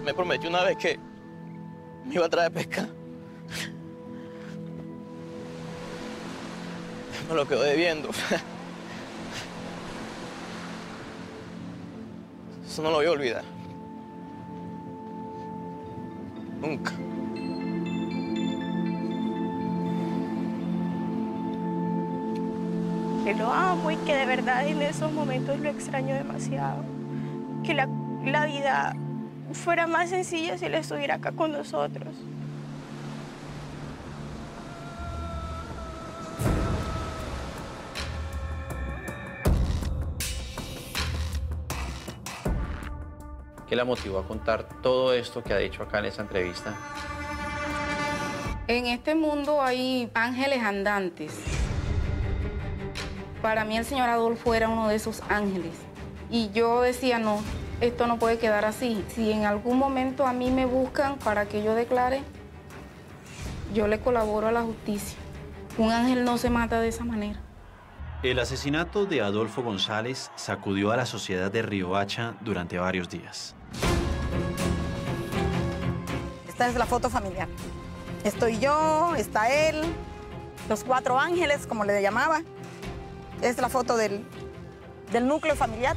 me prometió una vez que me iba a traer pesca. Me lo quedo debiendo. Eso no lo voy a olvidar. Nunca. Que lo amo y que de verdad en esos momentos lo extraño demasiado. Que la vida fuera más sencilla si él estuviera acá con nosotros. ¿Qué la motivó a contar todo esto que ha dicho acá en esta entrevista? En este mundo hay ángeles andantes. Para mí el señor Adolfo era uno de esos ángeles. Y yo decía, no, esto no puede quedar así. Si en algún momento a mí me buscan para que yo declare, yo le colaboro a la justicia. Un ángel no se mata de esa manera. El asesinato de Adolfo González sacudió a la sociedad de Riohacha durante varios días. Esta es la foto familiar. Estoy yo, está él, los 4 ángeles, como le llamaba. Es la foto del núcleo familiar.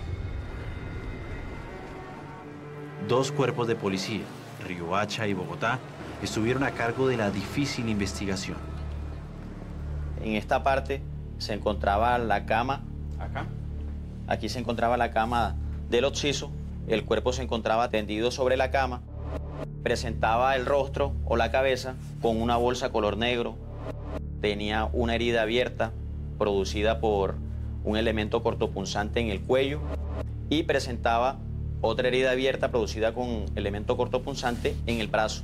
2 cuerpos de policía, Riohacha y Bogotá, estuvieron a cargo de la difícil investigación. En esta parte se encontraba la cama. ¿Acá? Aquí se encontraba la cama del occiso. El cuerpo se encontraba tendido sobre la cama. Presentaba el rostro o la cabeza con una bolsa color negro. Tenía una herida abierta producida por un elemento cortopunzante en el cuello y presentaba otra herida abierta producida con elemento cortopunzante en el brazo.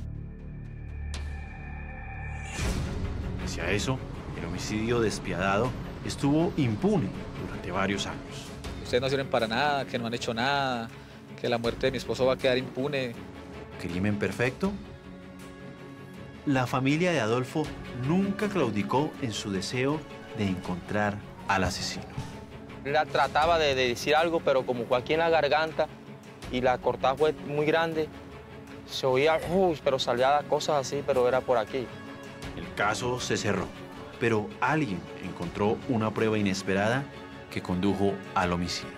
Pese a eso, el homicidio despiadado estuvo impune durante varios años. Ustedes no sirven para nada, que no han hecho nada, que la muerte de mi esposo va a quedar impune. ¿Crimen perfecto? La familia de Adolfo nunca claudicó en su deseo de encontrar al asesino. Él trataba de decir algo, pero como fue aquí en la garganta y la cortada fue muy grande, se oía, pero salía cosas así, pero era por aquí. El caso se cerró, pero alguien encontró una prueba inesperada que condujo al homicidio.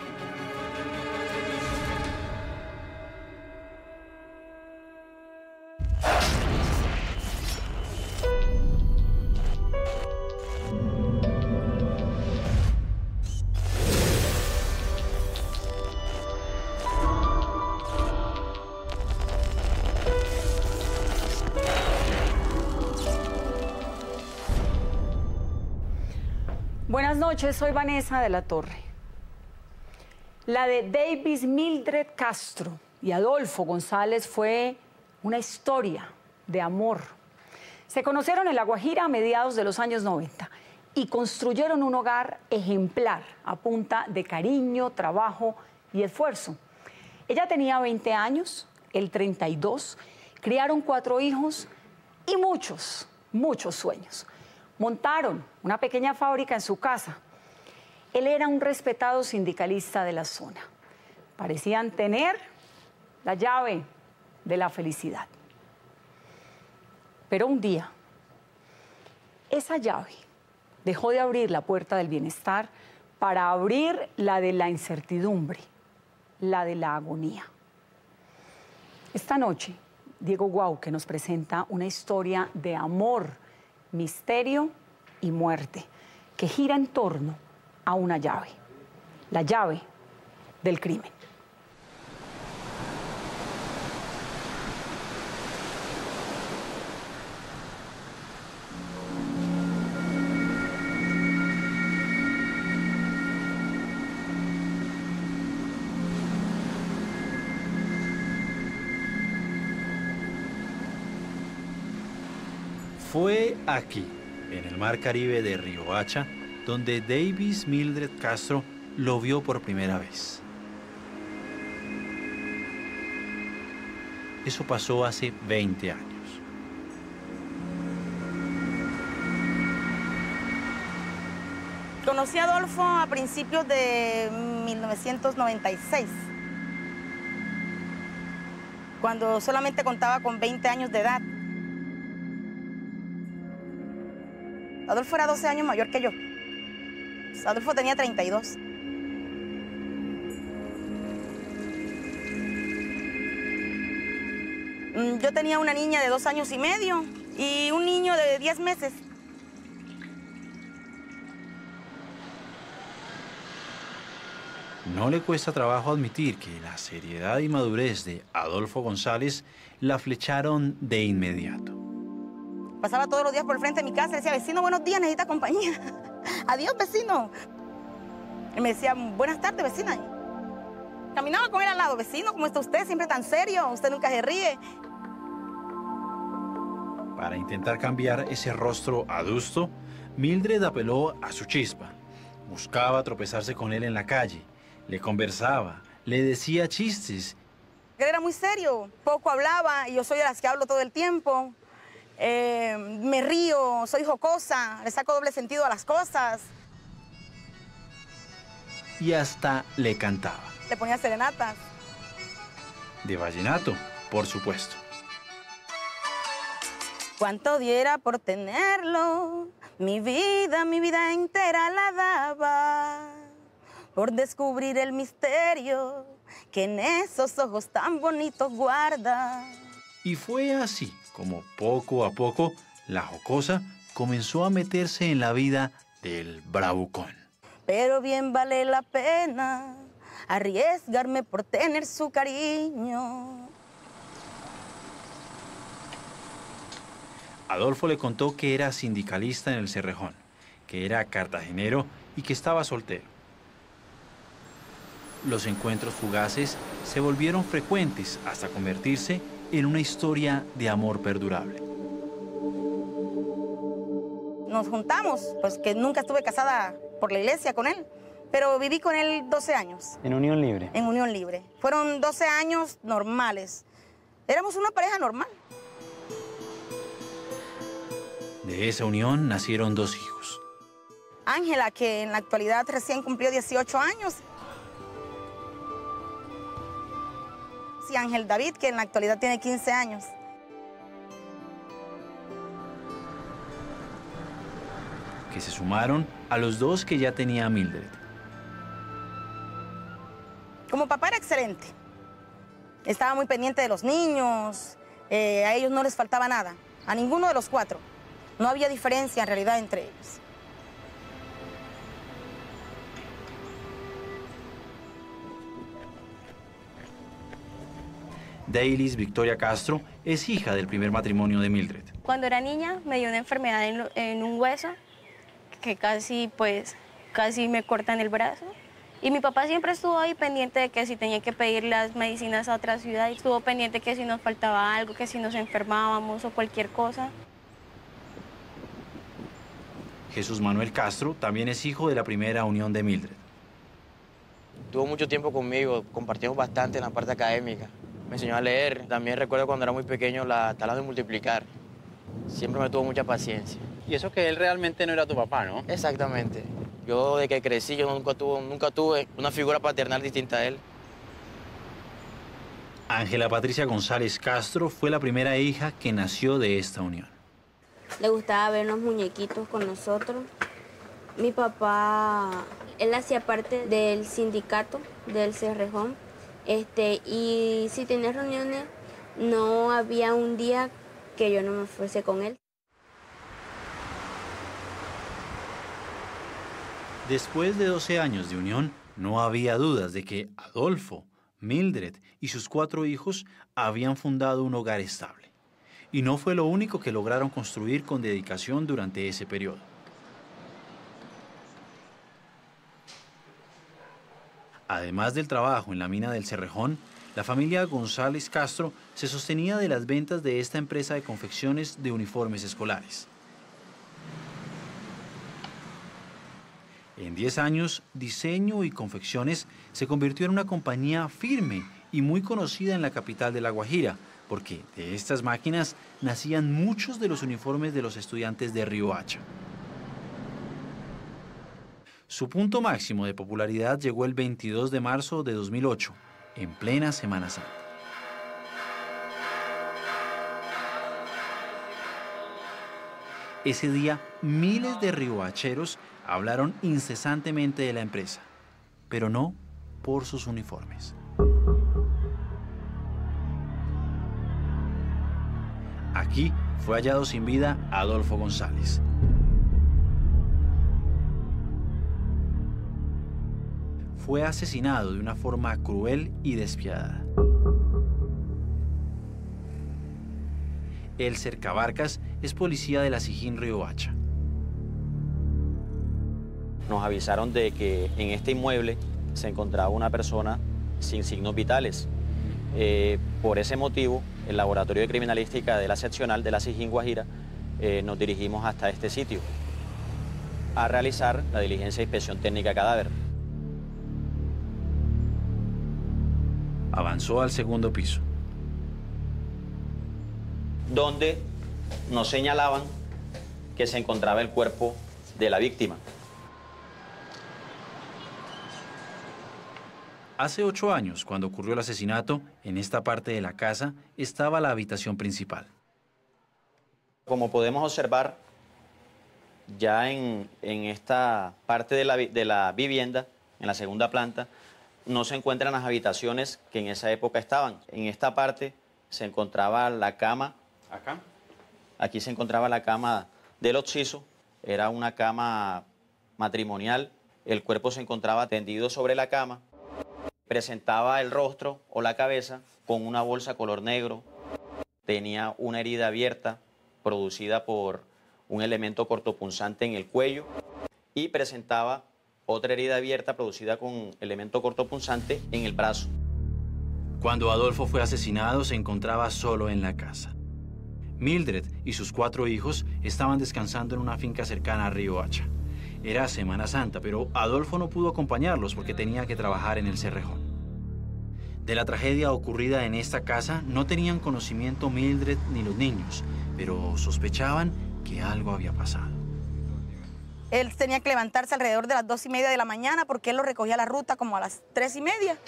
Buenas noches, soy Vanessa de la Torre. La de Davis Mildred Castro y Adolfo González fue una historia de amor. Se conocieron en La Guajira a mediados de los años 90 y construyeron un hogar ejemplar a punta de cariño, trabajo y esfuerzo. Ella tenía 20 años, él 32, criaron 4 hijos y muchos sueños. Montaron una pequeña fábrica en su casa. Él era un respetado sindicalista de la zona. Parecían tener la llave de la felicidad. Pero un día, esa llave dejó de abrir la puerta del bienestar para abrir la de la incertidumbre, la de la agonía. Esta noche, Diego Guauque nos presenta una historia de amor, misterio y muerte que gira en torno a una llave, la llave del crimen. Fue aquí, en el mar Caribe de Riohacha, donde Davis Mildred Castro lo vio por primera vez. Eso pasó hace 20 años. Conocí a Adolfo a principios de 1996. cuando solamente contaba con 20 años de edad. Adolfo era 12 años mayor que yo. Adolfo tenía 32. Yo tenía una niña de 2 años y medio y un niño de 10 meses. No le cuesta trabajo admitir que la seriedad y madurez de Adolfo González la flecharon de inmediato. Pasaba todos los días por el frente de mi casa y decía, vecino, buenos días, necesita compañía. Adiós, vecino. Y me decía, buenas tardes, vecina. Caminaba con él al lado, vecino, ¿cómo está usted? Siempre tan serio, usted nunca se ríe. Para intentar cambiar ese rostro adusto, Mildred apeló a su chispa. Buscaba tropezarse con él en la calle, le conversaba, le decía chistes. Él era muy serio, poco hablaba y yo soy de las que hablo todo el tiempo. Me río, soy jocosa, le saco doble sentido a las cosas. Y hasta le cantaba. Le ponía serenatas. De vallenato, por supuesto. Cuánto diera por tenerlo, mi vida entera la daba, por descubrir el misterio que en esos ojos tan bonitos guarda. Y fue así como poco a poco la jocosa comenzó a meterse en la vida del bravucón. Pero bien vale la pena arriesgarme por tener su cariño. Adolfo le contó que era sindicalista en el Cerrejón, que era cartagenero y que estaba soltero. Los encuentros fugaces se volvieron frecuentes hasta convertirse en una historia de amor perdurable. Nos juntamos, pues que nunca estuve casada por la iglesia con él, pero viví con él 12 años. ¿En unión libre? En unión libre. Fueron 12 años normales. Éramos una pareja normal. De esa unión nacieron 2 hijos. Ángela, que en la actualidad recién cumplió 18 años. Y Ángel David, que en la actualidad tiene 15 años. Que se sumaron a los 2 que ya tenía Mildred. Como papá era excelente. Estaba muy pendiente de los niños. A ellos no les faltaba nada. A ninguno de los 4. No había diferencia en realidad entre ellos. Deilis Victoria Castro es hija del primer matrimonio de Mildred. Cuando era niña me dio una enfermedad en un hueso que casi me cortan el brazo. Y mi papá siempre estuvo ahí pendiente de que si tenía que pedir las medicinas a otra ciudad, estuvo pendiente que si nos faltaba algo, que si nos enfermábamos o cualquier cosa. Jesús Manuel Castro también es hijo de la primera unión de Mildred. Tuvo mucho tiempo conmigo, compartimos bastante en la parte académica. Me enseñó a leer. También recuerdo cuando era muy pequeño la tabla de multiplicar. Siempre me tuvo mucha paciencia. Y eso que él realmente no era tu papá, ¿no? Exactamente. Yo de que crecí, yo nunca tuve una figura paternal distinta a él. Ángela Patricia González Castro fue la primera hija que nació de esta unión. Le gustaba ver los muñequitos con nosotros. Mi papá, él hacía parte del sindicato del Cerrejón. Y si tenía reuniones, no había un día que yo no me fuese con él. Después de 12 años de unión, no había dudas de que Adolfo, Mildred y sus 4 hijos habían fundado un hogar estable. Y no fue lo único que lograron construir con dedicación durante ese periodo. Además del trabajo en la mina del Cerrejón, la familia González Castro se sostenía de las ventas de esta empresa de confecciones de uniformes escolares. En 10 años, diseño y confecciones se convirtió en una compañía firme y muy conocida en la capital de La Guajira, porque de estas máquinas nacían muchos de los uniformes de los estudiantes de Riohacha. Su punto máximo de popularidad llegó el 22 de marzo de 2008, en plena Semana Santa. Ese día, miles de riohacheros hablaron incesantemente de la empresa, pero no por sus uniformes. Aquí fue hallado sin vida Adolfo González. Fue asesinado de una forma cruel y despiadada. El cercabarcas es policía de la SIJIN Riohacha. Nos avisaron de que en este inmueble se encontraba una persona sin signos vitales. Por ese motivo, el Laboratorio de Criminalística de la Seccional de la SIJIN Guajira nos dirigimos hasta este sitio a realizar la diligencia de inspección técnica cadáver. Avanzó al segundo piso, donde nos señalaban que se encontraba el cuerpo de la víctima. Hace 8 años, cuando ocurrió el asesinato, en esta parte de la casa estaba la habitación principal. Como podemos observar, ya en esta parte de la vivienda, en la segunda planta, no se encuentran las habitaciones que en esa época estaban. En esta parte se encontraba la cama. Acá. Aquí se encontraba la cama del occiso. Era una cama matrimonial. El cuerpo se encontraba tendido sobre la cama. Presentaba el rostro o la cabeza con una bolsa color negro. Tenía una herida abierta producida por un elemento cortopunzante en el cuello y presentaba otra herida abierta producida con elemento cortopunzante en el brazo. Cuando Adolfo fue asesinado, se encontraba solo en la casa. Mildred y sus 4 hijos estaban descansando en una finca cercana a Riohacha. Era Semana Santa, pero Adolfo no pudo acompañarlos porque tenía que trabajar en el Cerrejón. De la tragedia ocurrida en esta casa no tenían conocimiento Mildred ni los niños, pero sospechaban que algo había pasado. Él tenía que levantarse alrededor de las 2:30 de la mañana porque él lo recogía a la ruta como a las 3:30.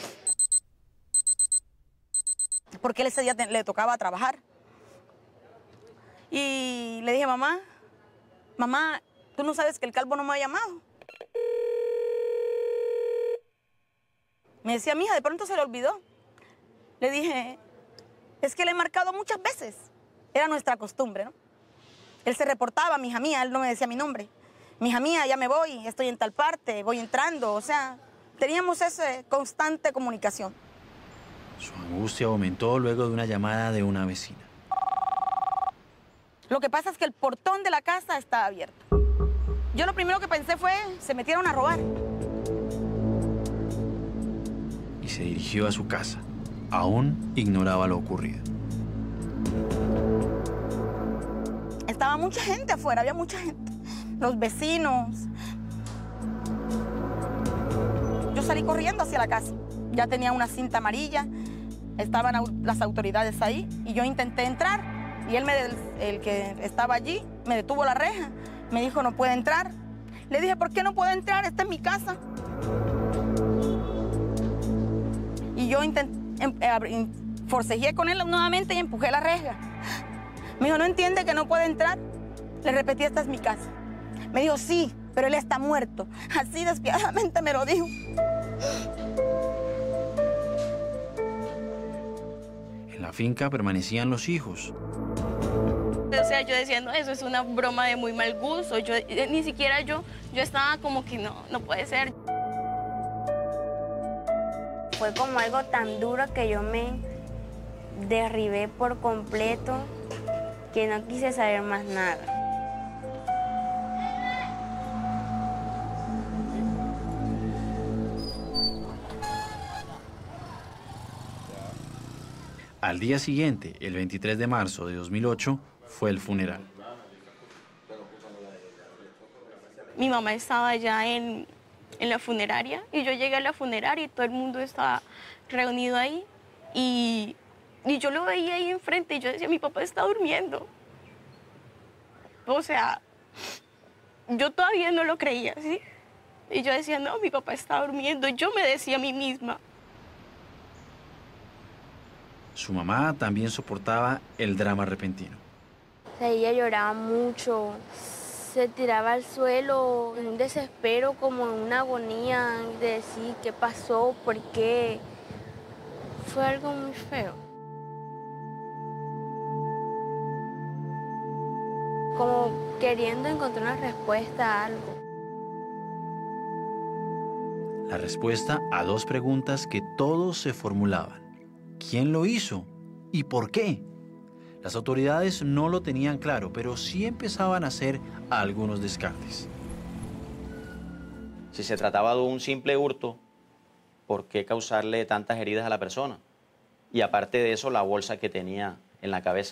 Porque él ese día le tocaba trabajar. Y le dije, mamá, ¿tú no sabes que el calvo no me ha llamado? Me decía, mija, de pronto se le olvidó. Le dije, es que le he marcado muchas veces. Era nuestra costumbre, ¿no? Él se reportaba, mija mía, él no me decía mi nombre. Mija mía, ya me voy, estoy en tal parte, voy entrando. O sea, teníamos esa constante comunicación. Su angustia aumentó luego de una llamada de una vecina. Lo que pasa es que el portón de la casa está abierto. Yo lo primero que pensé fue, se metieron a robar. Y se dirigió a su casa. Aún ignoraba lo ocurrido. Estaba mucha gente afuera, había mucha gente. Los vecinos. Yo salí corriendo hacia la casa. Ya tenía una cinta amarilla, estaban las autoridades ahí y yo intenté entrar. Y él, el que estaba allí, me detuvo la reja. Me dijo, no puede entrar. Le dije, ¿por qué no puedo entrar? Esta es mi casa. Y yo forcejeé con él nuevamente y empujé la reja. Me dijo, ¿no entiende que no puede entrar? Le repetí, esta es mi casa. Me dijo, sí, pero él está muerto. Así despiadadamente me lo dijo. En la finca permanecían los hijos. O sea, yo decía, no, eso es una broma de muy mal gusto. Ni siquiera yo estaba como que no puede ser. Fue como algo tan duro que yo me derribé por completo, que no quise saber más nada. Al día siguiente, el 23 de marzo de 2008, fue el funeral. Mi mamá estaba allá en la funeraria y yo llegué a la funeraria y todo el mundo estaba reunido ahí y yo lo veía ahí enfrente y yo decía, mi papá está durmiendo. O sea, yo todavía no lo creía, ¿sí? Y yo decía, no, mi papá está durmiendo. Yo me decía a mí misma. Su mamá también soportaba el drama repentino. O sea, ella lloraba mucho, se tiraba al suelo en un desespero, como en una agonía de decir qué pasó, por qué. Fue algo muy feo. Como queriendo encontrar una respuesta a algo. La respuesta a dos preguntas que todos se formulaban. ¿Quién lo hizo? ¿Y por qué? Las autoridades no lo tenían claro, pero sí empezaban a hacer algunos descartes. Si se trataba de un simple hurto, ¿por qué causarle tantas heridas a la persona? Y aparte de eso, la bolsa que tenía en la cabeza.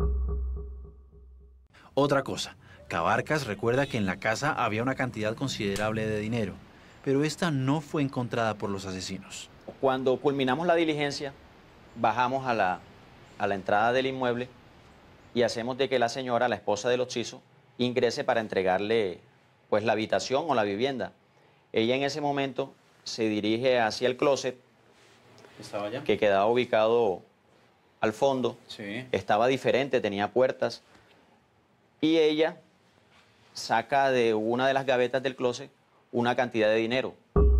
Otra cosa, Cabarcas recuerda que en la casa había una cantidad considerable de dinero, pero esta no fue encontrada por los asesinos. Cuando culminamos la diligencia, bajamos a la entrada del inmueble y hacemos de que la señora, la esposa del occiso, ingrese para entregarle pues la habitación o la vivienda. Ella en ese momento se dirige hacia el closet, que quedaba ubicado al fondo. Sí. Estaba diferente, tenía puertas, y ella saca de una de las gavetas del closet una cantidad de dinero.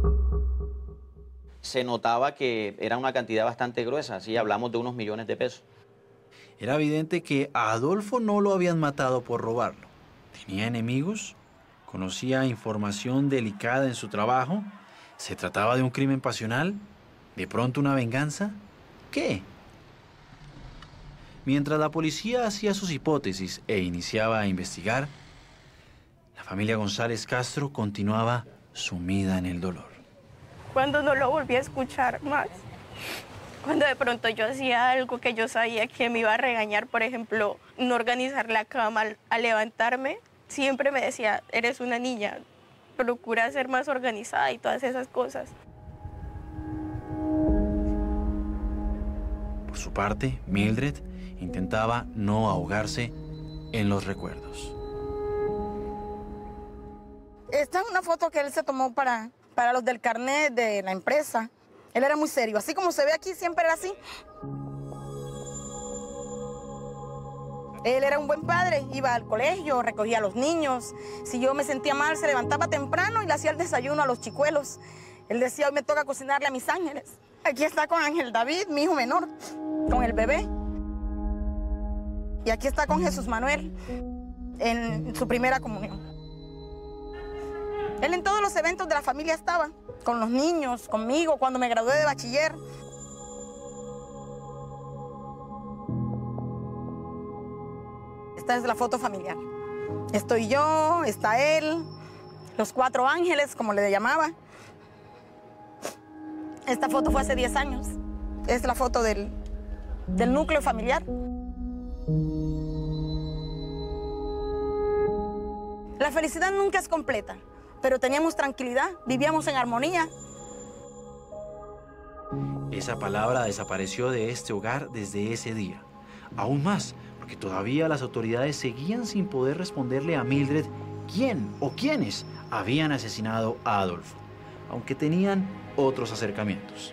Se notaba que era una cantidad bastante gruesa, así hablamos de unos millones de pesos. Era evidente que a Adolfo no lo habían matado por robarlo. ¿Tenía enemigos? ¿Conocía información delicada en su trabajo? ¿Se trataba de un crimen pasional? ¿De pronto una venganza? ¿Qué? Mientras la policía hacía sus hipótesis e iniciaba a investigar, la familia González Castro continuaba sumida en el dolor. Cuando no lo volví a escuchar más, cuando de pronto yo hacía algo que yo sabía que me iba a regañar, por ejemplo, no organizar la cama al levantarme, siempre me decía, eres una niña, procura ser más organizada y todas esas cosas. Por su parte, Mildred intentaba no ahogarse en los recuerdos. Esta es una foto que él se tomó para los del carnet de la empresa. Él era muy serio, así como se ve aquí, siempre era así. Él era un buen padre, iba al colegio, recogía a los niños. Si yo me sentía mal, se levantaba temprano y le hacía el desayuno a los chicuelos. Él decía, hoy me toca cocinarle a mis ángeles. Aquí está con Ángel David, mi hijo menor, con el bebé. Y aquí está con Jesús Manuel, en su primera comunión. Él en todos los eventos de la familia estaba, con los niños, conmigo, cuando me gradué de bachiller. Esta es la foto familiar. Estoy yo, está él, los 4 ángeles, como le llamaba. Esta foto fue hace 10 años. Es la foto del núcleo familiar. La felicidad nunca es completa, pero teníamos tranquilidad, vivíamos en armonía. Esa palabra desapareció de este hogar desde ese día. Aún más, porque todavía las autoridades seguían sin poder responderle a Mildred quién o quiénes habían asesinado a Adolfo, aunque tenían otros acercamientos.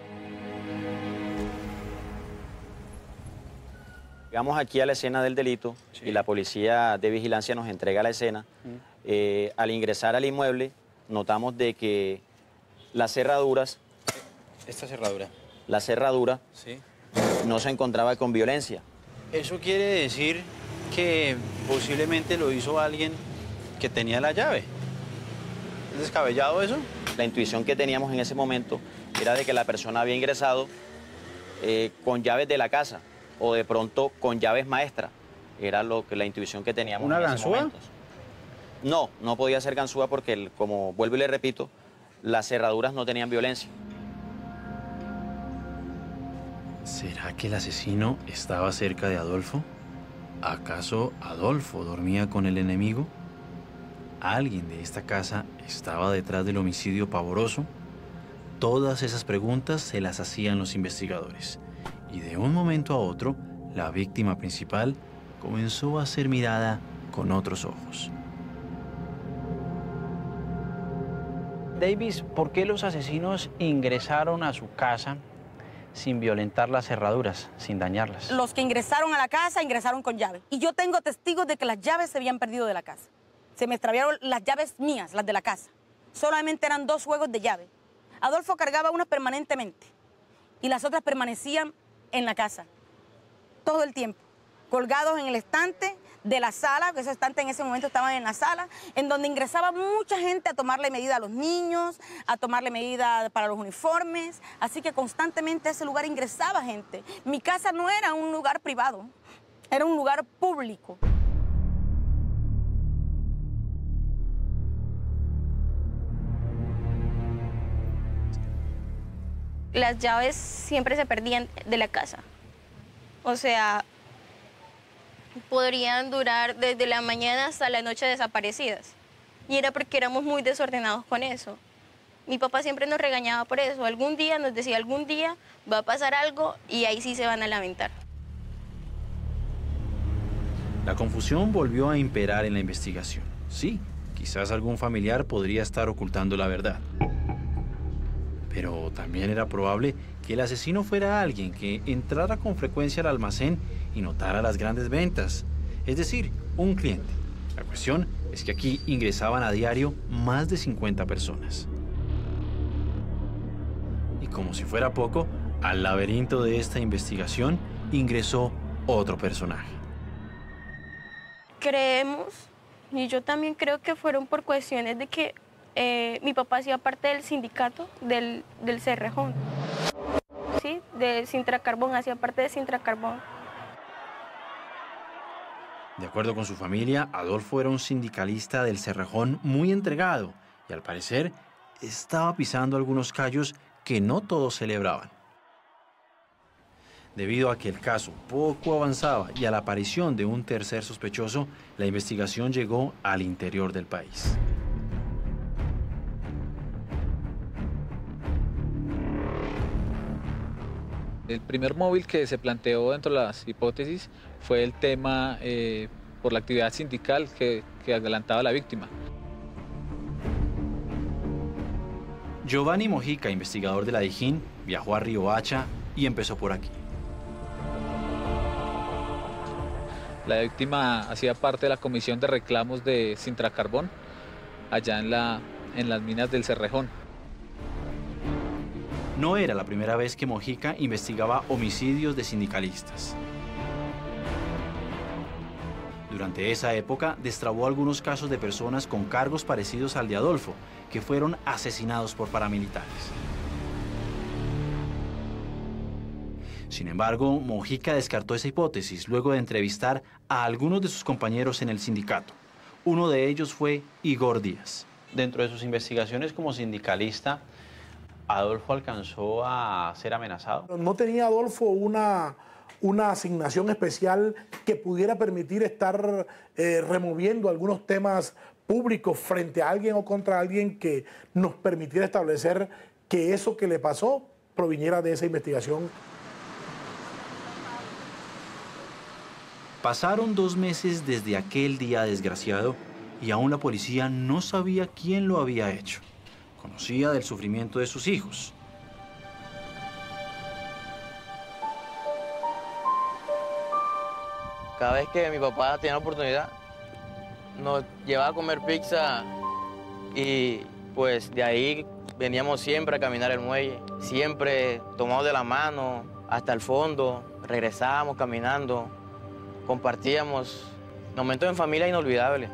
Llegamos aquí a la escena del delito y la policía de vigilancia nos entrega la escena. Al ingresar al inmueble, notamos de que las cerraduras... Esta cerradura. La cerradura Sí. no se encontraba con violencia. Eso quiere decir que posiblemente lo hizo alguien que tenía la llave. ¿Es descabellado eso? La intuición que teníamos en ese momento era de que la persona había ingresado con llaves de la casa o de pronto con llaves maestras. Era la intuición que teníamos ¿Una en ese ganzúa? momento. No, no podía ser ganzúa porque, como vuelvo y le repito, las cerraduras no tenían violencia. ¿Será que el asesino estaba cerca de Adolfo? ¿Acaso Adolfo dormía con el enemigo? ¿Alguien de esta casa estaba detrás del homicidio pavoroso? Todas esas preguntas se las hacían los investigadores. Y de un momento a otro, la víctima principal comenzó a ser mirada con otros ojos. Davis, ¿por qué los asesinos ingresaron a su casa sin violentar las cerraduras, sin dañarlas. Los que ingresaron a la casa ingresaron con llave. Y yo tengo testigos de que las llaves se habían perdido de la casa. Se me extraviaron las llaves mías, las de la casa. Solamente eran 2 juegos de llave. Adolfo cargaba una permanentemente y las otras permanecían en la casa todo el tiempo, colgados en el estante de la sala, que esos estantes en ese momento estaban en la sala, en donde ingresaba mucha gente a tomarle medida a los niños, a tomarle medida para los uniformes, así que constantemente a ese lugar ingresaba gente. Mi casa no era un lugar privado, era un lugar público. Las llaves siempre se perdían de la casa. O sea, podrían durar desde la mañana hasta la noche desaparecidas. Y era porque éramos muy desordenados con eso. Mi papá siempre nos regañaba por eso. Algún día nos decía, algún día va a pasar algo y ahí sí se van a lamentar. La confusión volvió a imperar en la investigación. Sí, quizás algún familiar podría estar ocultando la verdad. Pero también era probable que el asesino fuera alguien que entrara con frecuencia al almacén y notara las grandes ventas. Es decir, un cliente. La cuestión es que aquí ingresaban a diario más de 50 personas. Y como si fuera poco, al laberinto de esta investigación ingresó otro personaje. Creemos, y yo también creo que fueron por cuestiones de que mi papá hacía parte del sindicato del Cerrejón. Sí, de Sintracarbón, hacía parte de Sintracarbón. De acuerdo con su familia, Adolfo era un sindicalista del Cerrejón muy entregado y al parecer estaba pisando algunos callos que no todos celebraban. Debido a que el caso poco avanzaba y a la aparición de un tercer sospechoso, la investigación llegó al interior del país. El primer móvil que se planteó dentro de las hipótesis fue el tema por la actividad sindical que adelantaba la víctima. Giovanni Mojica, investigador de la Dijín, viajó a Riohacha y empezó por aquí. La víctima hacía parte de la comisión de reclamos de Sintracarbón, allá en las minas del Cerrejón. No era la primera vez que Mojica investigaba homicidios de sindicalistas. Durante esa época destrabó algunos casos de personas con cargos parecidos al de Adolfo, que fueron asesinados por paramilitares. Sin embargo, Mojica descartó esa hipótesis luego de entrevistar a algunos de sus compañeros en el sindicato. Uno de ellos fue Igor Díaz. Dentro de sus investigaciones como sindicalista, ¿Adolfo alcanzó a ser amenazado? No tenía Adolfo una asignación especial que pudiera permitir estar removiendo algunos temas públicos frente a alguien o contra alguien que nos permitiera establecer que eso que le pasó proviniera de esa investigación. Pasaron 2 meses desde aquel día desgraciado y aún la policía no sabía quién lo había hecho. Conocía del sufrimiento de sus hijos. Cada vez que mi papá tenía la oportunidad, nos llevaba a comer pizza y pues de ahí veníamos siempre a caminar el muelle, siempre tomados de la mano hasta el fondo, regresábamos caminando, compartíamos momentos en familia inolvidables.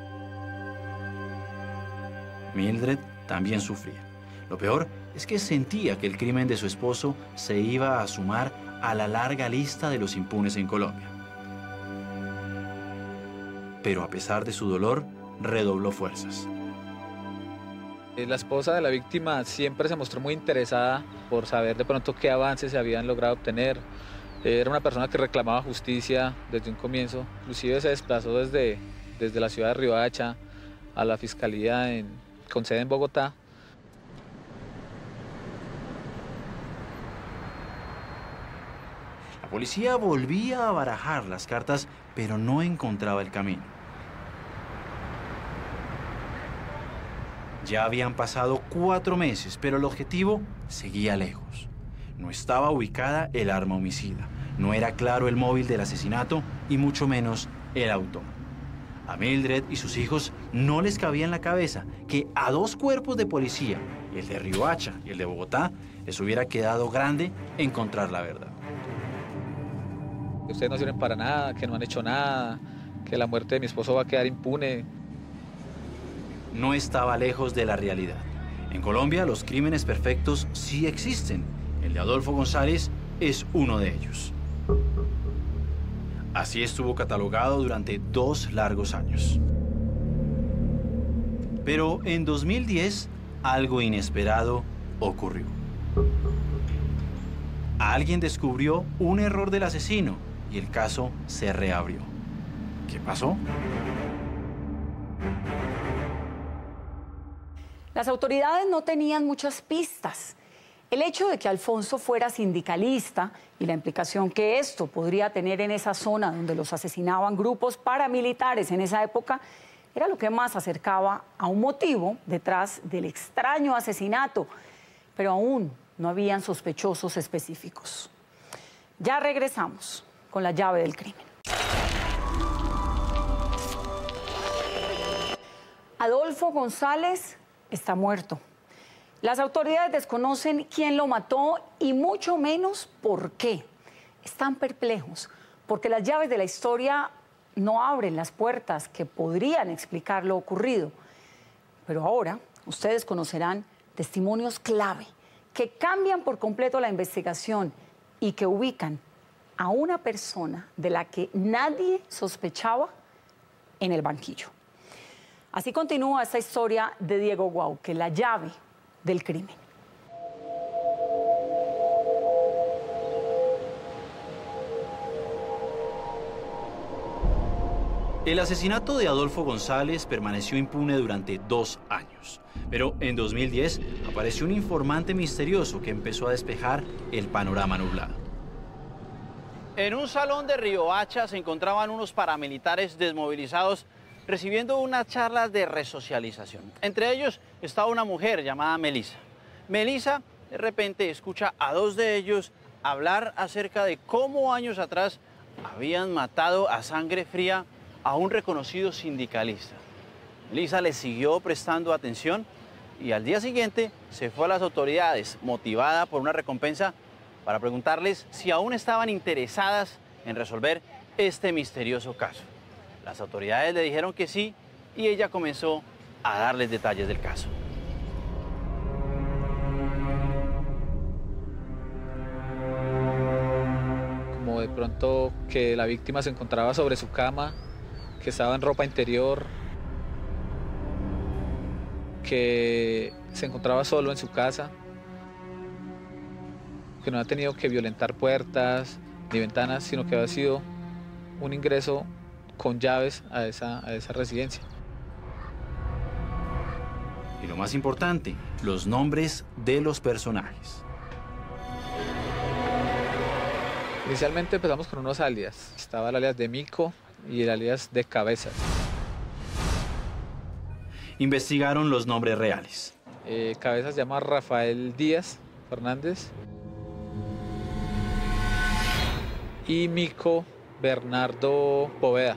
Mildred también sufría. Lo peor es que sentía que el crimen de su esposo se iba a sumar a la larga lista de los impunes en Colombia. Pero a pesar de su dolor, redobló fuerzas. La esposa de la víctima siempre se mostró muy interesada por saber de pronto qué avances se habían logrado obtener. Era una persona que reclamaba justicia desde un comienzo. Inclusive se desplazó desde la ciudad de Riohacha a la fiscalía con sede en Bogotá. La policía volvía a barajar las cartas, pero no encontraba el camino. Ya habían pasado 4 meses, pero el objetivo seguía lejos. no estaba ubicada el arma homicida, no era claro el móvil del asesinato y mucho menos el autor. A Mildred y sus hijos no les cabía en la cabeza que a 2 cuerpos de policía, el de Riohacha y el de Bogotá, les hubiera quedado grande encontrar la verdad. Ustedes no sirven para nada, que no han hecho nada, que la muerte de mi esposo va a quedar impune. No estaba lejos de la realidad. En Colombia los crímenes perfectos sí existen. El de Adolfo González es uno de ellos. Así estuvo catalogado durante 2 largos años. Pero en 2010 algo inesperado ocurrió. Alguien descubrió un error del asesino y el caso se reabrió. ¿Qué pasó? Las autoridades no tenían muchas pistas. El hecho de que Alfonso fuera sindicalista y la implicación que esto podría tener en esa zona donde los asesinaban grupos paramilitares en esa época era lo que más acercaba a un motivo detrás del extraño asesinato, pero aún no habían sospechosos específicos. Ya regresamos con la llave del crimen. Adolfo González está muerto. Las autoridades desconocen quién lo mató y mucho menos por qué. Están perplejos porque las llaves de la historia no abren las puertas que podrían explicar lo ocurrido. Pero ahora ustedes conocerán testimonios clave que cambian por completo la investigación y que ubican a una persona de la que nadie sospechaba en el banquillo. Así continúa esta historia de Diego Guauque, la llave del crimen. El asesinato de Adolfo González permaneció impune durante 2 años. Pero en 2010 apareció un informante misterioso que empezó a despejar el panorama nublado. En un salón de Riohacha se encontraban unos paramilitares desmovilizados recibiendo unas charlas de resocialización. Entre ellos estaba una mujer llamada Melissa. Melissa de repente escucha a 2 de ellos hablar acerca de cómo años atrás habían matado a sangre fría a un reconocido sindicalista. Melissa les siguió prestando atención y al día siguiente se fue a las autoridades motivada por una recompensa para preguntarles si aún estaban interesadas en resolver este misterioso caso. Las autoridades le dijeron que sí y ella comenzó a darles detalles del caso. Como de pronto que la víctima se encontraba sobre su cama, que estaba en ropa interior, que se encontraba solo en su casa, que no ha tenido que violentar puertas ni ventanas, sino que había sido un ingreso con llaves a esa residencia. Y lo más importante, los nombres de los personajes. Inicialmente empezamos con unos alias. Estaba el alias de Mico y el alias de Cabezas. Investigaron los nombres reales. Cabezas se llama Rafael Díaz Fernández y Mico Bernardo Poveda.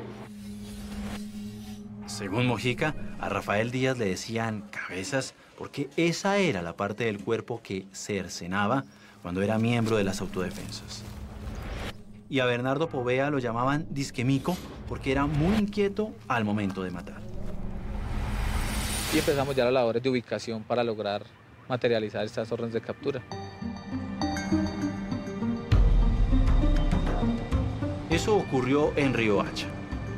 Según Mojica, a Rafael Díaz le decían Cabezas porque esa era la parte del cuerpo que cercenaba cuando era miembro de las autodefensas. Y a Bernardo Poveda lo llamaban Disquemico porque era muy inquieto al momento de matar. Y empezamos ya las labores de ubicación para lograr materializar estas órdenes de captura. Eso ocurrió en Riohacha.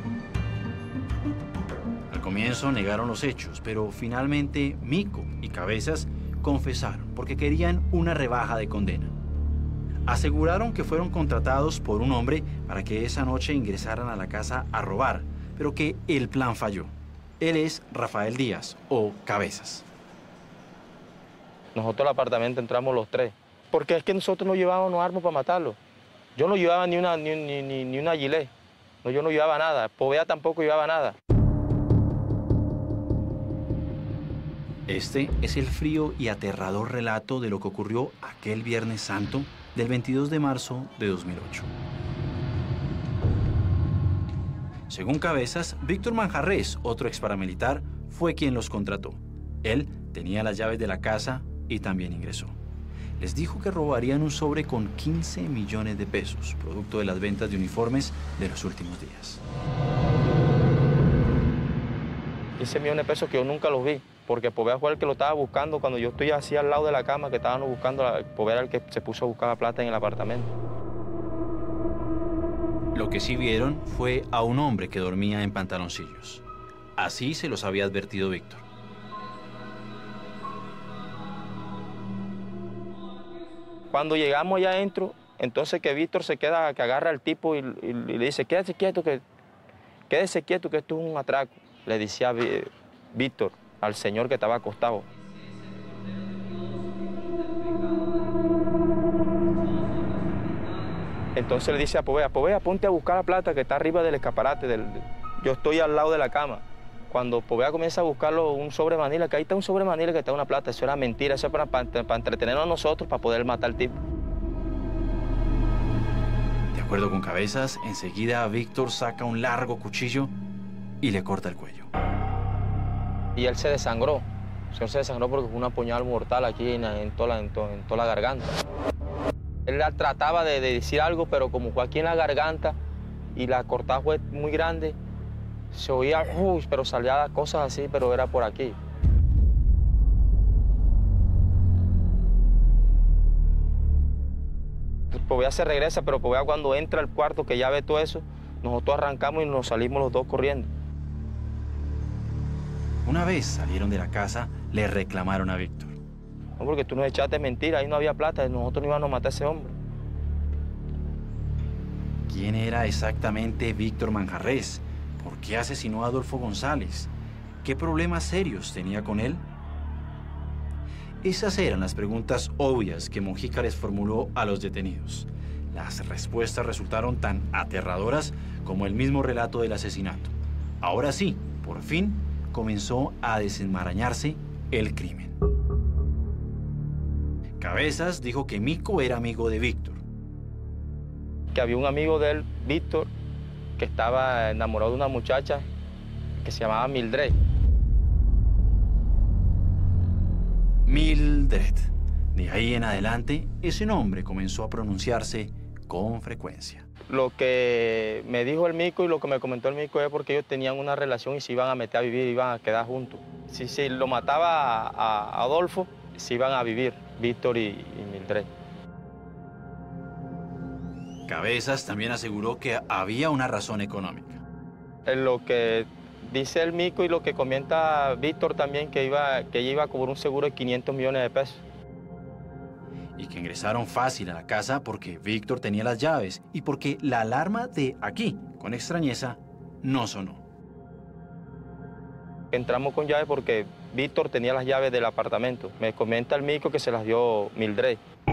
Al comienzo negaron los hechos, pero finalmente Mico y Cabezas confesaron porque querían una rebaja de condena. Aseguraron que fueron contratados por un hombre para que esa noche ingresaran a la casa a robar, pero que el plan falló. Él es Rafael Díaz, o Cabezas. Nosotros al apartamento entramos los 3, porque es que nosotros no llevábamos armas para matarlo. Yo no llevaba ni una gilet, no, yo no llevaba nada, Poveda tampoco llevaba nada. Este es el frío y aterrador relato de lo que ocurrió aquel Viernes Santo del 22 de marzo de 2008. Según Cabezas, Víctor Manjarrés, otro exparamilitar, fue quien los contrató. Él tenía las llaves de la casa y también ingresó. Les dijo que robarían un sobre con 15 millones de pesos, producto de las ventas de uniformes de los últimos días. 15 millones de pesos que yo nunca los vi, porque Povea fue el que lo estaba buscando cuando yo estoy así al lado de la cama que estaban buscando. Povea era el que se puso a buscar la plata en el apartamento. Lo que sí vieron fue a un hombre que dormía en pantaloncillos. Así se los había advertido Víctor. Cuando llegamos allá adentro, entonces que Víctor se queda, que agarra al tipo y le dice, quédese quieto que esto es un atraco. Le decía Víctor al señor que estaba acostado. Entonces le dice a Povea, ponte a buscar la plata que está arriba del escaparate. Yo estoy al lado de la cama. Cuando Povea comienza a buscarlo, un sobre manila, que ahí está un sobre manila que está una plata. Eso era mentira, eso era para entretenernos a nosotros, para poder matar al tipo. De acuerdo con Cabezas, enseguida Víctor saca un largo cuchillo y le corta el cuello. Y él se desangró. El señor se desangró porque fue una puñalada mortal aquí en toda la garganta. Él trataba de decir algo, pero como fue aquí en la garganta y la cortada fue muy grande, se oía, pero salía cosas así, pero era por aquí. Povea se regresa, pero Povea cuando entra al cuarto, que ya ve todo eso, nosotros arrancamos y nos salimos los dos corriendo. Una vez salieron de la casa, le reclamaron a Víctor. No, porque tú nos echaste mentira, ahí no había plata, nosotros no íbamos a matar a ese hombre. ¿Quién era exactamente Víctor Manjarrés? ¿Por qué asesinó a Adolfo González? ¿Qué problemas serios tenía con él? Esas eran las preguntas obvias que Mojica les formuló a los detenidos. Las respuestas resultaron tan aterradoras como el mismo relato del asesinato. Ahora sí, por fin, comenzó a desenmarañarse el crimen. Cabezas dijo que Mico era amigo de Víctor. Que había un amigo de él, Víctor, que estaba enamorado de una muchacha que se llamaba Mildred. Mildred. De ahí en adelante, ese nombre comenzó a pronunciarse con frecuencia. Lo que me dijo el Mico y lo que me comentó el Mico es porque ellos tenían una relación y se iban a meter a vivir, iban a quedar juntos. Si lo mataba a Adolfo, se iban a vivir, Víctor y Mildred. Cabezas también aseguró que había una razón económica. Lo que dice el Mico y lo que comenta Víctor también, que ella iba a cobrar un seguro de 500 millones de pesos. Y que ingresaron fácil a la casa porque Víctor tenía las llaves y porque la alarma de aquí, con extrañeza, no sonó. Entramos con llave porque Víctor tenía las llaves del apartamento. Me comenta el Mico que se las dio Mildred.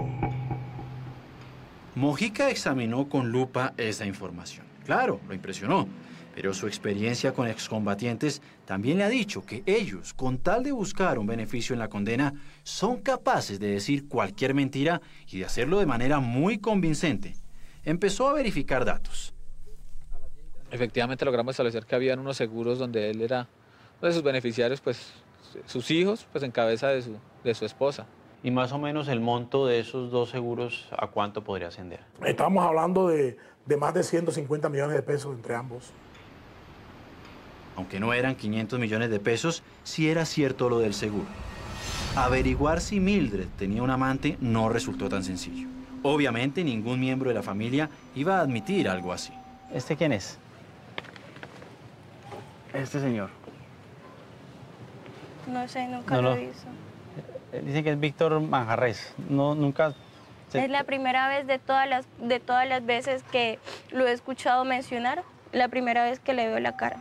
Mojica examinó con lupa esa información. Claro, lo impresionó, pero su experiencia con excombatientes también le ha dicho que ellos, con tal de buscar un beneficio en la condena, son capaces de decir cualquier mentira y de hacerlo de manera muy convincente. Empezó a verificar datos. Efectivamente logramos establecer que habían unos seguros donde él era uno de sus beneficiarios, pues sus hijos, pues en cabeza de su esposa. Y más o menos el monto de esos dos seguros, ¿a cuánto podría ascender? Estamos hablando de más de 150 millones de pesos entre ambos. Aunque no eran 500 millones de pesos, sí era cierto lo del seguro. Averiguar si Mildred tenía un amante no resultó tan sencillo. Obviamente ningún miembro de la familia iba a admitir algo así. ¿Este quién es? Este señor. No sé, nunca lo he visto. Dicen que es Víctor Manjarrés. No, nunca... Es la primera vez de todas las veces que lo he escuchado mencionar, la primera vez que le veo la cara.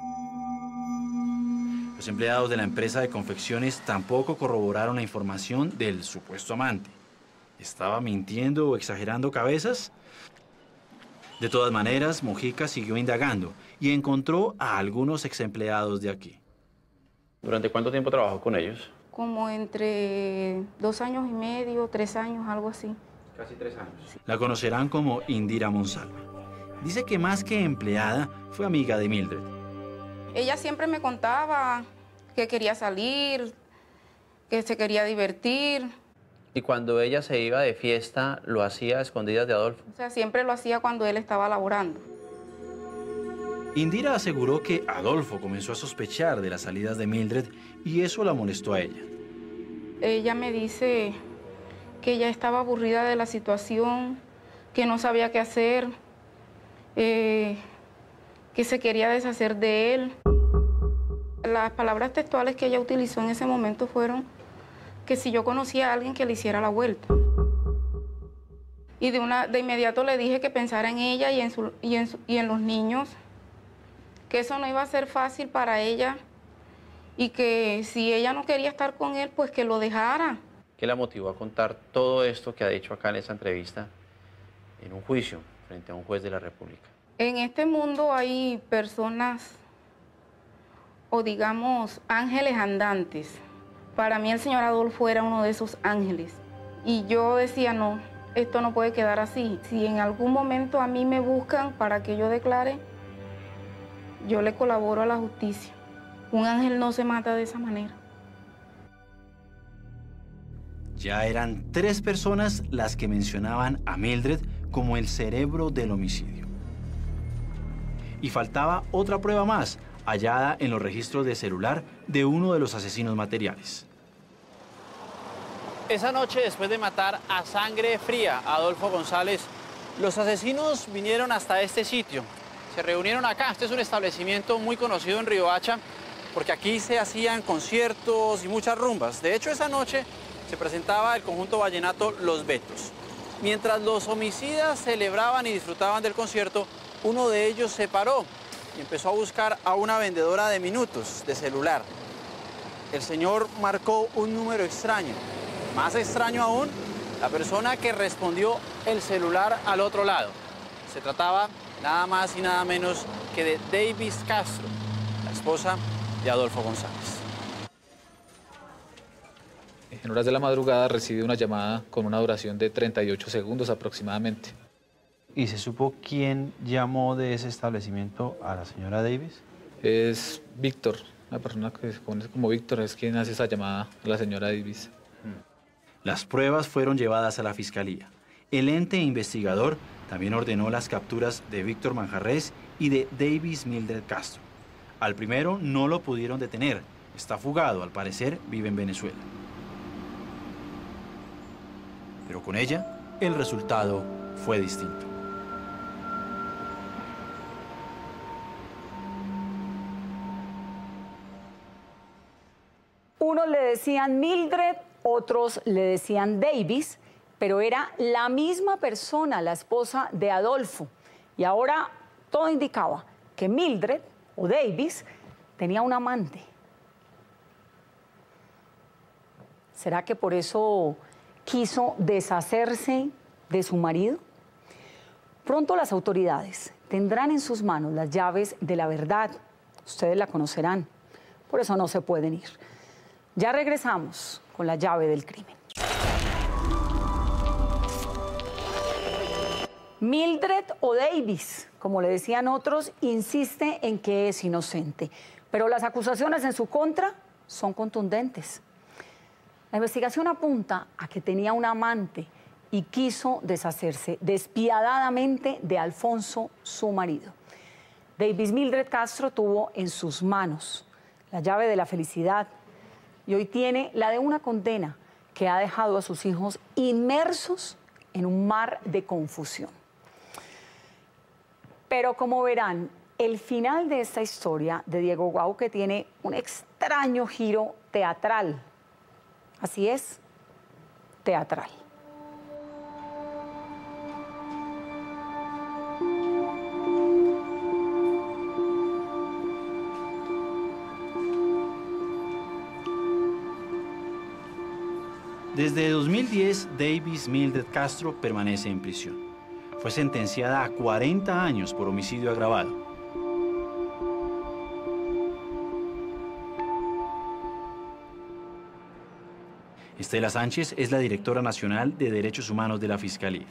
Los empleados de la empresa de confecciones tampoco corroboraron la información del supuesto amante. ¿Estaba mintiendo o exagerando Cabezas? De todas maneras, Mojica siguió indagando y encontró a algunos ex empleados de aquí. ¿Durante cuánto tiempo trabajó con ellos? Como entre 2 años y medio, 3 años, algo así. Casi 3 años. La conocerán como Indira Monsalva. Dice que más que empleada, fue amiga de Mildred. Ella siempre me contaba que quería salir, que se quería divertir. Y cuando ella se iba de fiesta, ¿lo hacía a escondidas de Adolfo? O sea, siempre lo hacía cuando él estaba laborando. Indira aseguró que Adolfo comenzó a sospechar de las salidas de Mildred y eso la molestó a ella. Ella me dice que ella estaba aburrida de la situación, que no sabía qué hacer, que se quería deshacer de él. Las palabras textuales que ella utilizó en ese momento fueron que si yo conocía a alguien que le hiciera la vuelta. Y de inmediato le dije que pensara en ella y en los niños, que eso no iba a ser fácil para ella y que si ella no quería estar con él, pues que lo dejara. ¿Qué la motivó a contar todo esto que ha dicho acá en esta entrevista en un juicio frente a un juez de la República? En este mundo hay personas, o digamos, ángeles andantes. Para mí el señor Adolfo era uno de esos ángeles. Y yo decía, no, esto no puede quedar así. Si en algún momento a mí me buscan para que yo declare, yo le colaboro a la justicia. Un ángel no se mata de esa manera. Ya eran 3 personas las que mencionaban a Mildred como el cerebro del homicidio. Y faltaba otra prueba más, hallada en los registros de celular de uno de los asesinos materiales. Esa noche, después de matar a sangre fría a Adolfo González, los asesinos vinieron hasta este sitio. Se reunieron acá. Este es un establecimiento muy conocido en Riohacha, porque aquí se hacían conciertos y muchas rumbas. De hecho, esa noche se presentaba el conjunto vallenato Los Betos. Mientras los homicidas celebraban y disfrutaban del concierto, uno de ellos se paró y empezó a buscar a una vendedora de minutos de celular. El señor marcó un número extraño. Más extraño aún, la persona que respondió el celular al otro lado. Se trataba nada más y nada menos que de Davis Castro, la esposa de Adolfo González. En horas de la madrugada recibe una llamada con una duración de 38 segundos aproximadamente. ¿Y se supo quién llamó de ese establecimiento a la señora Davis? Es Víctor, la persona que se conoce como Víctor, es quien hace esa llamada a la señora Davis. Las pruebas fueron llevadas a la fiscalía. El ente investigador también ordenó las capturas de Víctor Manjarrés y de Davis Mildred Castro. Al primero no lo pudieron detener. Está fugado, al parecer vive en Venezuela. Pero con ella, el resultado fue distinto. Unos le decían Mildred, otros le decían Davis, pero era la misma persona, la esposa de Adolfo. Y ahora todo indicaba que Mildred, o Davis, tenía un amante. ¿Será que por eso quiso deshacerse de su marido? Pronto las autoridades tendrán en sus manos las llaves de la verdad. Ustedes la conocerán, por eso no se pueden ir. Ya regresamos con la llave del crimen. Mildred o Davis, como le decían otros, insiste en que es inocente, pero las acusaciones en su contra son contundentes. La investigación apunta a que tenía un amante y quiso deshacerse despiadadamente de Alfonso, su marido. Davis Mildred Castro tuvo en sus manos la llave de la felicidad y hoy tiene la de una condena que ha dejado a sus hijos inmersos en un mar de confusión. Pero como verán, el final de esta historia de Diego Guauque tiene un extraño giro teatral. Así es, teatral. Desde 2010, Davis Mildred Castro permanece en prisión. Fue sentenciada a 40 años por homicidio agravado. Estela Sánchez es la directora nacional de Derechos Humanos de la Fiscalía.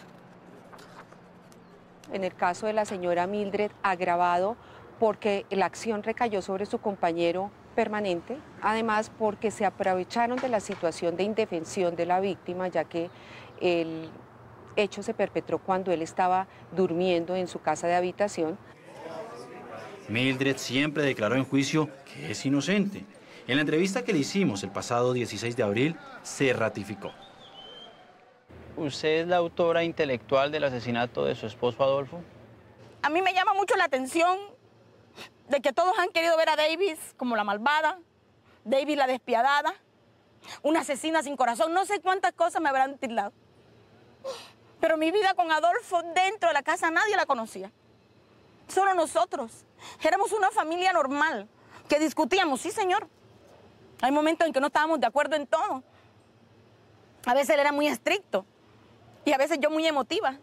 En el caso de la señora Mildred, agravado porque la acción recayó sobre su compañero permanente, además porque se aprovecharon de la situación de indefensión de la víctima, ya que el hecho se perpetró cuando él estaba durmiendo en su casa de habitación. Mildred siempre declaró en juicio que es inocente. En la entrevista que le hicimos el pasado 16 de abril, se ratificó. ¿Usted es la autora intelectual del asesinato de su esposo Adolfo? A mí me llama mucho la atención de que todos han querido ver a Davis como la malvada, Davis la despiadada, una asesina sin corazón, no sé cuántas cosas me habrán tildado. Pero mi vida con Adolfo dentro de la casa nadie la conocía. Solo nosotros. Éramos una familia normal, que discutíamos, sí señor. Hay momentos en que no estábamos de acuerdo en todo. A veces él era muy estricto y a veces yo muy emotiva.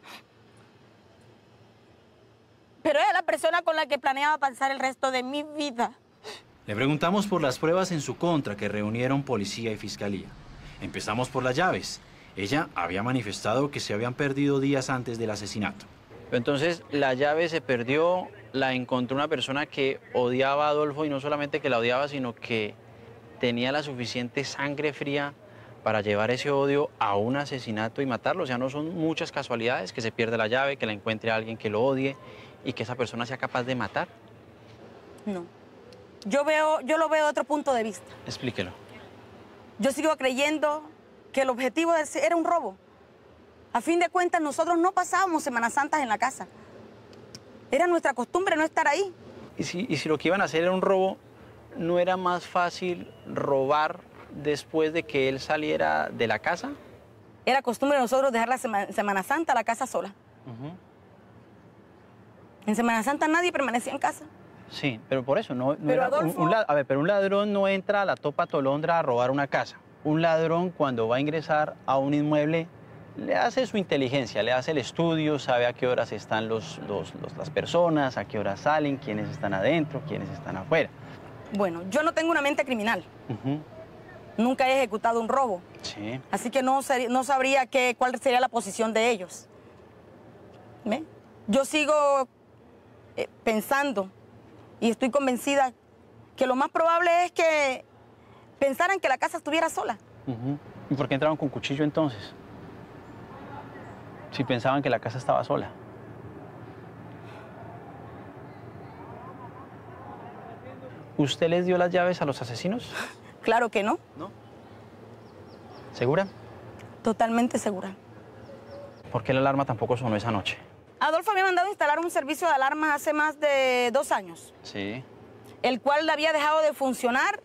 Pero era la persona con la que planeaba pasar el resto de mi vida. Le preguntamos por las pruebas en su contra que reunieron policía y fiscalía. Empezamos por las llaves. Ella había manifestado que se habían perdido días antes del asesinato. Entonces, la llave se perdió, la encontró una persona que odiaba a Adolfo, y no solamente que la odiaba, sino que tenía la suficiente sangre fría para llevar ese odio a un asesinato y matarlo. O sea, no son muchas casualidades que se pierda la llave, que la encuentre alguien que lo odie y que esa persona sea capaz de matar. No. Yo lo veo de otro punto de vista. Explíquelo. Yo sigo creyendo que el objetivo era un robo. A fin de cuentas, nosotros no pasábamos Semanas Santas en la casa. Era nuestra costumbre no estar ahí. ¿Y si lo que iban a hacer era un robo, no era más fácil robar después de que él saliera de la casa? Era costumbre de nosotros dejar la Semana Santa la casa sola. En Semana Santa nadie permanecía en casa. Sí, pero por eso no pero era Adolfo... pero un ladrón no entra a la Topa Tolondra a robar una casa. Un ladrón, cuando va a ingresar a un inmueble, le hace su inteligencia, le hace el estudio, sabe a qué horas están las personas, a qué horas salen, quiénes están adentro, quiénes están afuera. Bueno, yo no tengo una mente criminal. Nunca he ejecutado un robo. Sí. Así que no sabría cuál sería la posición de ellos. ¿Ve? Yo sigo pensando y estoy convencida que lo más probable es que pensaran que la casa estuviera sola. ¿Y por qué entraron con cuchillo entonces? Si pensaban que la casa estaba sola. ¿Usted les dio las llaves a los asesinos? Claro que no. ¿No? ¿Segura? Totalmente segura. ¿Por qué la alarma tampoco sonó esa noche? Adolfo había mandado instalar un servicio de alarmas hace más de 2 años. Sí. El cual había dejado de funcionar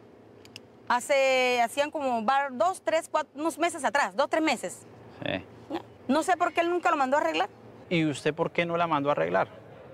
hacían como 2, 3, 4, unos meses atrás, 2, 3 meses. Sí. No sé por qué él nunca lo mandó a arreglar. ¿Y usted por qué no la mandó a arreglar?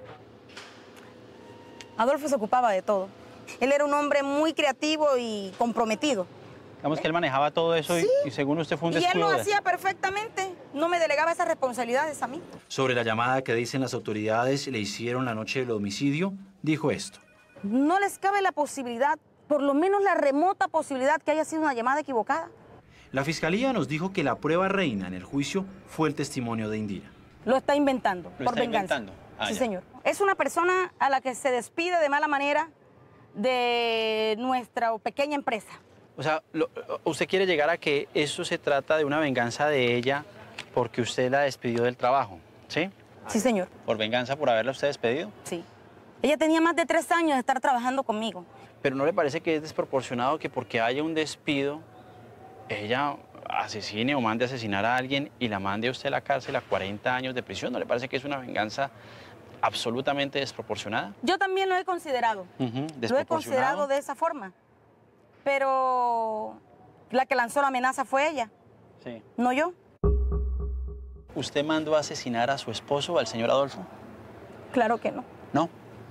Adolfo se ocupaba de todo. Él era un hombre muy creativo y comprometido. Digamos que él manejaba todo eso. ¿Sí? y según usted fue un descuido. Y él lo hacía perfectamente. No me delegaba esas responsabilidades a mí. Sobre la llamada que dicen las autoridades le hicieron la noche del homicidio, dijo esto. No les cabe la posibilidad, por lo menos la remota posibilidad, que haya sido una llamada equivocada. La fiscalía nos dijo que la prueba reina en el juicio fue el testimonio de Indira. Lo está inventando, por venganza. Sí, señor. Es una persona a la que se despide de mala manera de nuestra pequeña empresa. O sea, usted quiere llegar a que eso se trata de una venganza de ella porque usted la despidió del trabajo, ¿sí? Sí, señor. ¿Por venganza por haberla usted despedido? Sí. Ella tenía más de 3 años de estar trabajando conmigo. Pero ¿no le parece que es desproporcionado que porque haya un despido, ella asesine o mande a asesinar a alguien y la mande a usted a la cárcel a 40 años de prisión? ¿No le parece que es una venganza absolutamente desproporcionada? Yo también lo he considerado. Lo he considerado de esa forma. Pero la que lanzó la amenaza fue ella. Sí. No yo. ¿Usted mandó a asesinar a su esposo, al señor Adolfo? Claro que no. ¿No?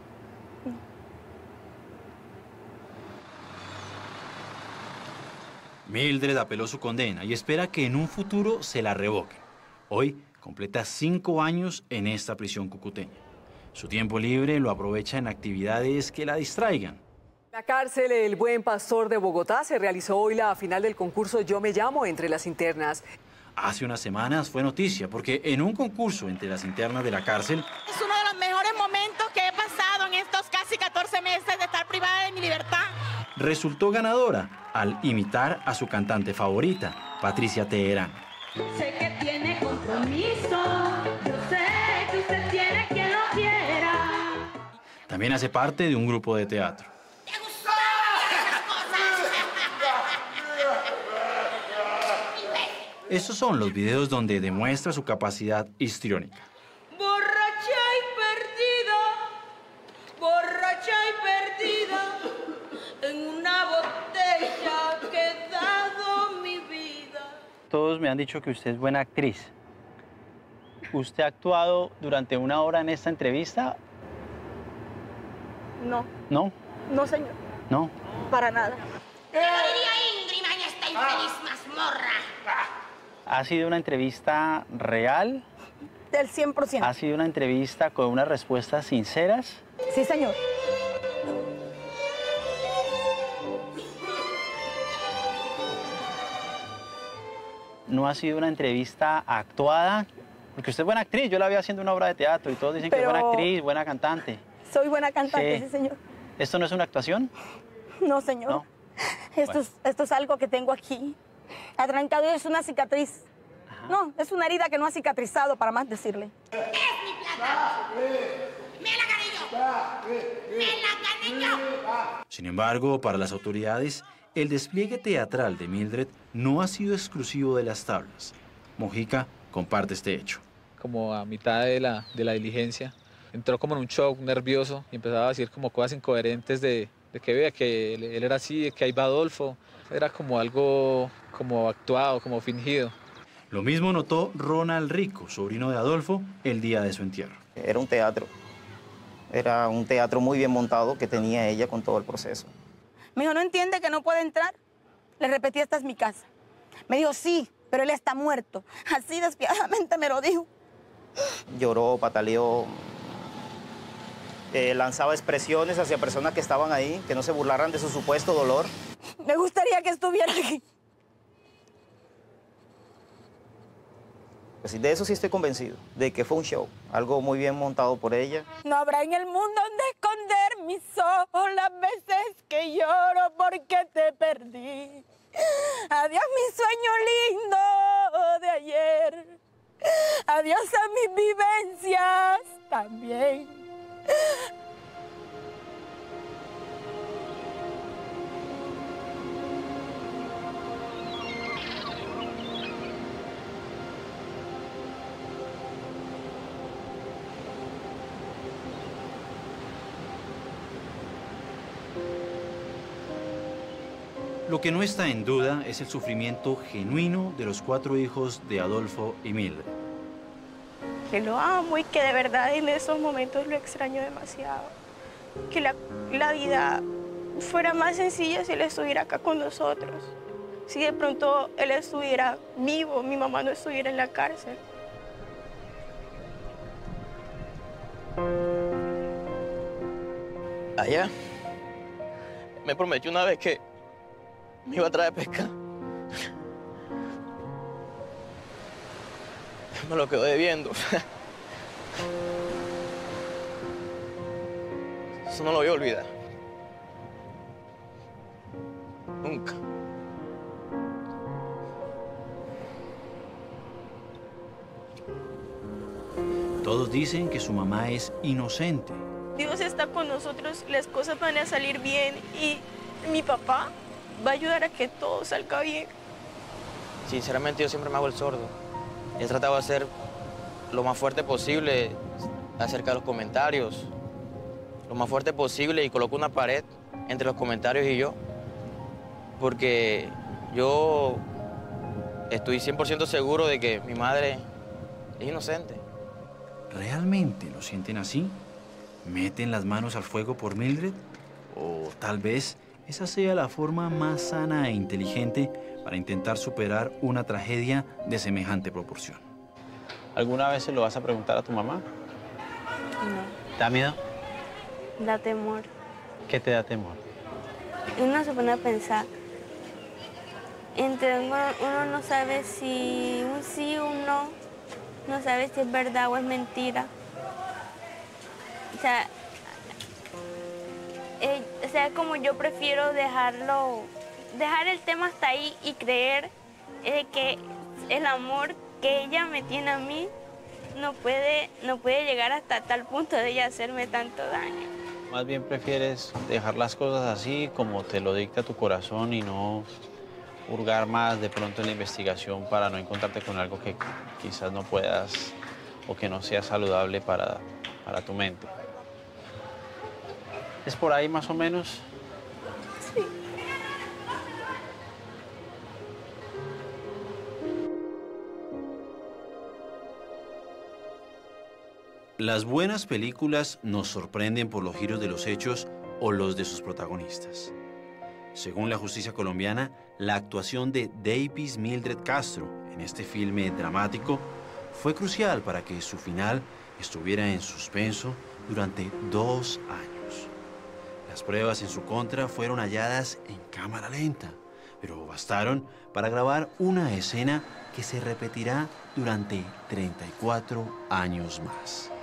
Mildred apeló su condena y espera que en un futuro se la revoque. Hoy completa 5 años en esta prisión cucuteña. Su tiempo libre lo aprovecha en actividades que la distraigan. En la cárcel El Buen Pastor de Bogotá se realizó hoy la final del concurso Yo Me Llamo entre las internas. Hace unas semanas fue noticia porque en un concurso entre las internas de la cárcel Es uno de los mejores momentos que he pasado en estos casi 14 meses de estar privada de mi libertad. resultó ganadora al imitar a su cantante favorita, Patricia Teherán. Sé que tiene compromiso, yo sé que usted tiene quien lo quiera. También hace parte de un grupo de teatro. Estos son los videos donde demuestra su capacidad histriónica. Borracha y perdida, en una botella ha quedado mi vida. Todos me han dicho que usted es buena actriz. ¿Usted ha actuado durante una hora en esta entrevista? No. ¿No? No, señor. ¿No? Para nada. ¿Qué diría Ingrid en esta infeliz mazmorra? ¿Ha sido una entrevista real? Del 100%. ¿Ha sido una entrevista con unas respuestas sinceras? Sí, señor. ¿No ha sido una entrevista actuada? Porque usted es buena actriz, yo la vi haciendo una obra de teatro y todos dicen que es buena actriz, buena cantante. Soy buena cantante, sí, señor. ¿Esto no es una actuación? No, señor. No. Esto es algo que tengo aquí. Atrancado, es una cicatriz. Ajá. No, es una herida que no ha cicatrizado, para más decirle. ¡Es mi plata! ¡Me la gané yo! ¡Me la gané yo! Sin embargo, para las autoridades, el despliegue teatral de Mildred no ha sido exclusivo de las tablas. Mojica comparte este hecho. Como a mitad de la diligencia, entró como en un shock nervioso y empezaba a decir como cosas incoherentes de que vea que él era así, de que ahí va Adolfo. Era como algo como actuado, como fingido. Lo mismo notó Ronald Rico, sobrino de Adolfo, el día de su entierro. Era un teatro. Era un teatro muy bien montado que tenía ella con todo el proceso. Me dijo, ¿no entiende que no puede entrar? Le repetí, esta es mi casa. Me dijo, sí, pero él está muerto. Así despiadadamente me lo dijo. Lloró, pataleó, lanzaba expresiones hacia personas que estaban ahí, que no se burlaran de su supuesto dolor. Me gustaría que estuviera aquí. Pues de eso sí estoy convencido, de que fue un show, algo muy bien montado por ella. No habrá en el mundo donde esconder mis ojos las veces que lloro porque te perdí. Adiós mi sueño lindo de ayer. Adiós a mis vivencias también. Lo que no está en duda es el sufrimiento genuino de los 4 hijos de Adolfo y Mildred. Que lo amo y que de verdad en esos momentos lo extraño demasiado. Que la vida fuera más sencilla si él estuviera acá con nosotros. Si de pronto él estuviera vivo, mi mamá no estuviera en la cárcel. Allá me prometió una vez que me iba a traer pesca. Me lo quedo debiendo. Eso no lo voy a olvidar. Nunca. Todos dicen que su mamá es inocente. Dios está con nosotros, las cosas van a salir bien y mi papá va a ayudar a que todo salga bien. Sinceramente yo siempre me hago el sordo. He tratado de ser lo más fuerte posible acerca de los comentarios. Lo más fuerte posible y coloco una pared entre los comentarios y yo. Porque yo estoy 100% seguro de que mi madre es inocente. ¿Realmente lo sienten así? ¿Meten las manos al fuego por Mildred? ¿O tal vez esa sea la forma más sana e inteligente para intentar superar una tragedia de semejante proporción? ¿Alguna vez se lo vas a preguntar a tu mamá? No. ¿Te da miedo? Da temor. ¿Qué te da temor? Y uno se pone a pensar. Entonces uno no sabe si un sí o un no, no sabe si es verdad o es mentira. O sea, como yo prefiero dejar el tema hasta ahí y creer que el amor que ella me tiene a mí no puede llegar hasta tal punto de ella hacerme tanto daño. Más bien prefieres dejar las cosas así como te lo dicta tu corazón y no hurgar más de pronto en la investigación para no encontrarte con algo que quizás no puedas o que no sea saludable para tu mente. ¿Es por ahí más o menos? Sí. Las buenas películas nos sorprenden por los giros de los hechos o los de sus protagonistas. Según la justicia colombiana, la actuación de Davis Mildred Castro en este filme dramático fue crucial para que su final estuviera en suspenso durante 2 años. Las pruebas en su contra fueron halladas en cámara lenta, pero bastaron para grabar una escena que se repetirá durante 34 años más.